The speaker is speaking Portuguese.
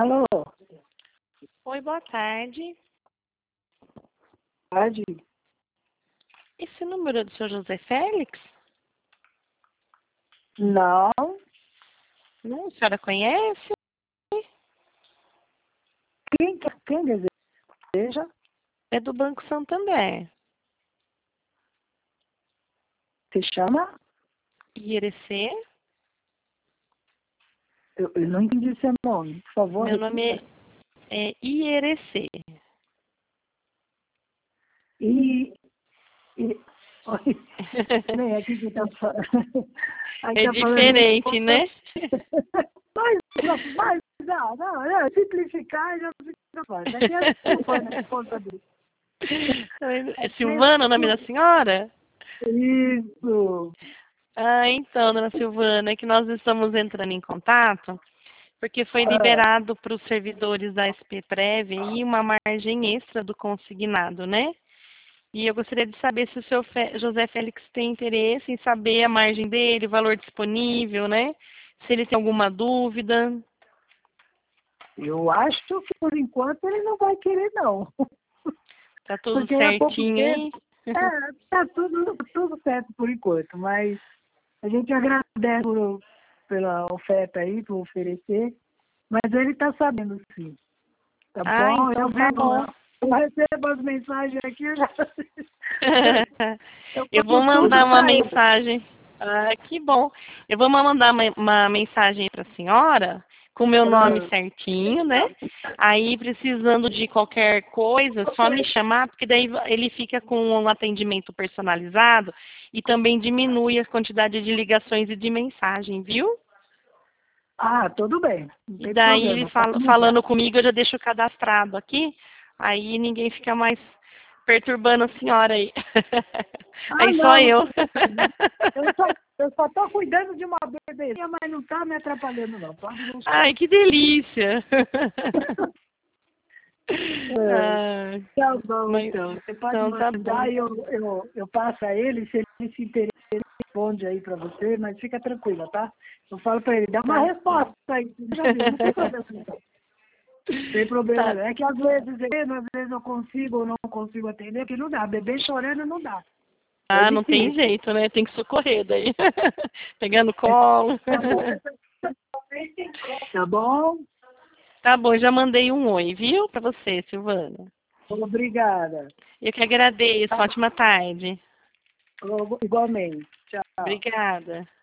Alô, Oi, boa tarde. tarde? Esse número é do seu José Félix? Não, Não, a senhora conhece? quem deseja? É do Banco Santander. Se chama? IRC? Eu não entendi seu nome, por favor, Meu nome repita. é IRC. Oi, nem aqui que tá falando. Aqui É tá falando. diferente, né? Não, simplificar já fica fácil. Aqui é Silvana, esposa dele. É Silvana o nome da senhora? Isso. Ah, então, dona Silvana, é que nós estamos entrando em contato porque foi Ah, liberado para os servidores da SPPrev aí uma margem extra do consignado, né? E eu gostaria de saber se o seu José Félix tem interesse em saber a margem dele, o valor disponível, né? Se ele tem alguma dúvida. eu acho que por enquanto ele não vai querer, não. Tá tudo Porque há pouco certinho tempo. aí? Tá tudo certo por enquanto, mas a gente agradece pela oferta aí, por oferecer, mas ele está sabendo sim, tá Ah, bom? então tá bom. Eu recebo as mensagens aqui, eu Eu vou mando tudo mandar uma para ele. mensagem. Ah, que bom. Eu vou mandar uma mensagem para a senhora com o meu nome certinho, né? Aí, precisando de qualquer coisa, só me chamar, porque daí ele fica com um atendimento personalizado e também diminui a quantidade de ligações e de mensagem, viu? Tudo bem, não E tem daí ele problema, pode mandar. falando comigo, eu já deixo cadastrado aqui, aí ninguém fica mais perturbando a senhora aí. Aí só Não eu. tem problema. Eu só estou cuidando de uma bebezinha, mas não está me atrapalhando não, pode deixar. Ai, que delícia! É. Ah, Tá bom, mas, então. Você pode então tá bom. mandar e eu passo a ele, se ele se interessa, ele responde aí pra você, mas fica tranquila, tá? Eu falo pra ele, dá uma Tá. resposta aí, você já viu, não tem problema não. Não tem problema Tá. não. É que às vezes eu consigo ou não consigo atender, porque não dá. Bebê chorando não dá. É Ah, não tem difícil. jeito, né? Tem que socorrer daí. Pegando colo. Tá bom? Tá bom? Tá bom, já mandei um oi, viu? Pra você, Silvana. Obrigada. Eu que agradeço. Ótima tarde. Igualmente. Tchau. Obrigada.